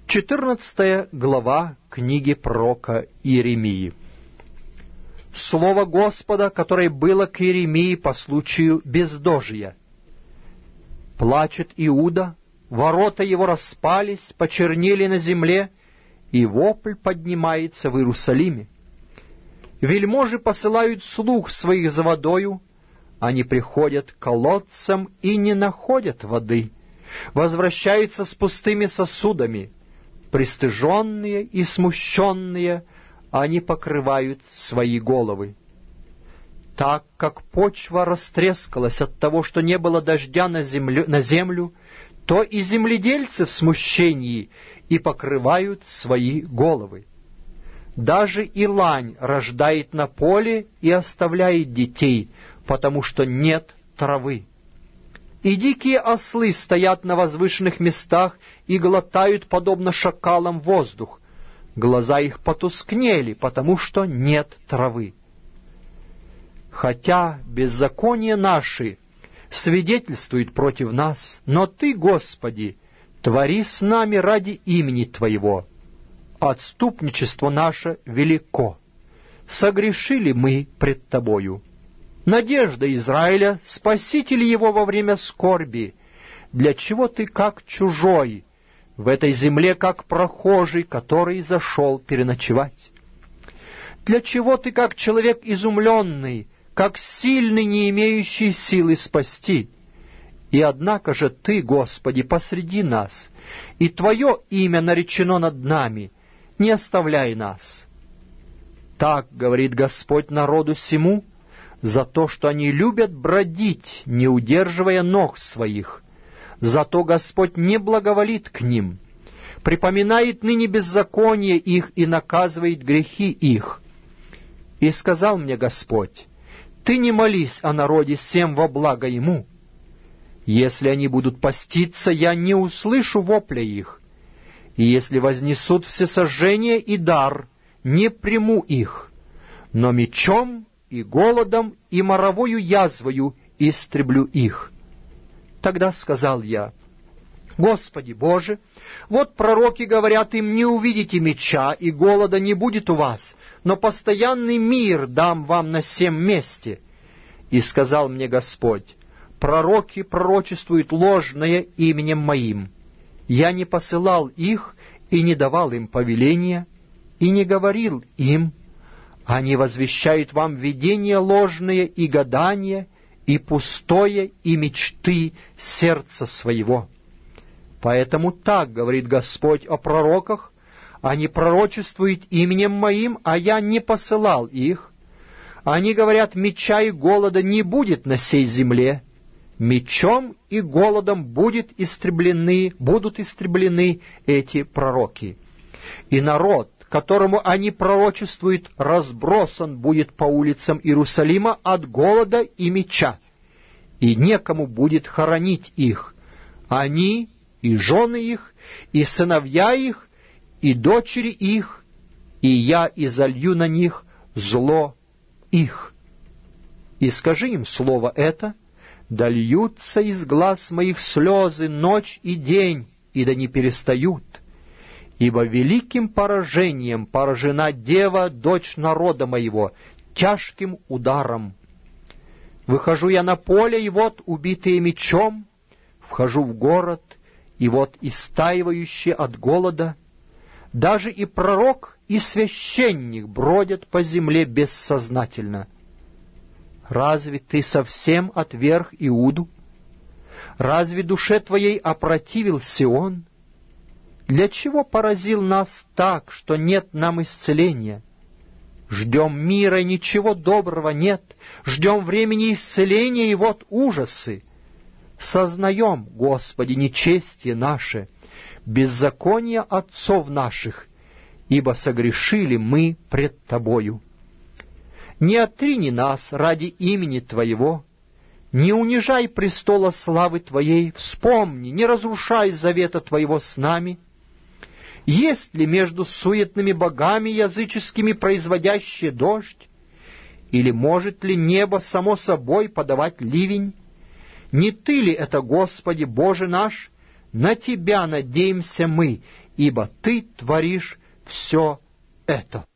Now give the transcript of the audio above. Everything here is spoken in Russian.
14 глава книги пророка Иеремии. Слово Господа, которое было к Иеремии по случаю бездожия. Плачет Иуда, ворота его распались, почернели на земле, и вопль поднимается в Иерусалиме. Вельможи посылают слуг своих за водою, они приходят к колодцам и не находят воды, возвращаются с пустыми сосудами. Пристыженные и смущенные, они покрывают свои головы. Так как почва растрескалась от того, что не было дождя на землю, то и земледельцы в смущении и покрывают свои головы. Даже и лань рождает на поле и оставляет детей, потому что нет травы. И дикие ослы стоят на возвышенных местах и глотают, подобно шакалам, воздух. Глаза их потускнели, потому что нет травы. Хотя беззаконие наши свидетельствует против нас, но Ты, Господи, твори с нами ради имени Твоего. Отступничество наше велико. Согрешили мы пред Тобою. Надежда Израиля, спаситель его во время скорби. Для чего ты как чужой, в этой земле как прохожий, который зашел переночевать? Для чего ты как человек изумленный, как сильный, не имеющий силы спасти? И однако же Ты, Господи, посреди нас, и Твое имя наречено над нами, не оставляй нас. Так говорит Господь народу сему, за то, что они любят бродить, не удерживая ног своих. Зато Господь не благоволит к ним, припоминает ныне беззаконие их и наказывает грехи их. И сказал мне Господь: Ты не молись о народе сем во благо ему. Если они будут поститься, я не услышу вопля их, и если вознесут всесожжение и дар, не приму их, но мечом и голодом, и моровою язвою истреблю их. Тогда сказал я: Господи Боже, вот пророки говорят им: не увидите меча, и голода не будет у вас, но постоянный мир дам вам на сем месте. И сказал мне Господь: пророки пророчествуют ложное именем Моим. Я не посылал их и не давал им повеления, и не говорил им. Они возвещают вам видения ложные и гадания, и пустое, и мечты сердца своего. Поэтому так говорит Господь о пророках: они пророчествуют именем Моим, а я не посылал их. Они говорят: меча и голода не будет на сей земле. Мечом и голодом будут истреблены эти пророки. И народ, которому они пророчествуют, разбросан будет по улицам Иерусалима от голода и меча, и некому будет хоронить их. Они и жены их, и сыновья их, и дочери их, и я изолью на них зло их. И скажи им слово это: да льются из глаз моих слезы ночь и день, и да не перестают. Ибо великим поражением поражена дева, дочь народа моего, тяжким ударом. Выхожу я на поле, и вот убитые мечом, вхожу в город, и вот истаивающие от голода. Даже и пророк, и священник бродят по земле бессознательно. Разве ты совсем отверг Иуду? Разве душе твоей опротивил Сион? Для чего поразил нас так, что нет нам исцеления? Ждем мира, и ничего доброго нет. Ждем времени исцеления, и вот ужасы. Сознаем, Господи, нечестие наше, беззаконие отцов наших, ибо согрешили мы пред Тобою. Не отрини нас ради имени Твоего, не унижай престола славы Твоей, вспомни, не разрушай завета Твоего с нами. Есть ли между суетными богами языческими производящие дождь? Или может ли небо само собой подавать ливень? Не Ты ли это, Господи, Боже наш? На Тебя надеемся мы, ибо Ты творишь все это».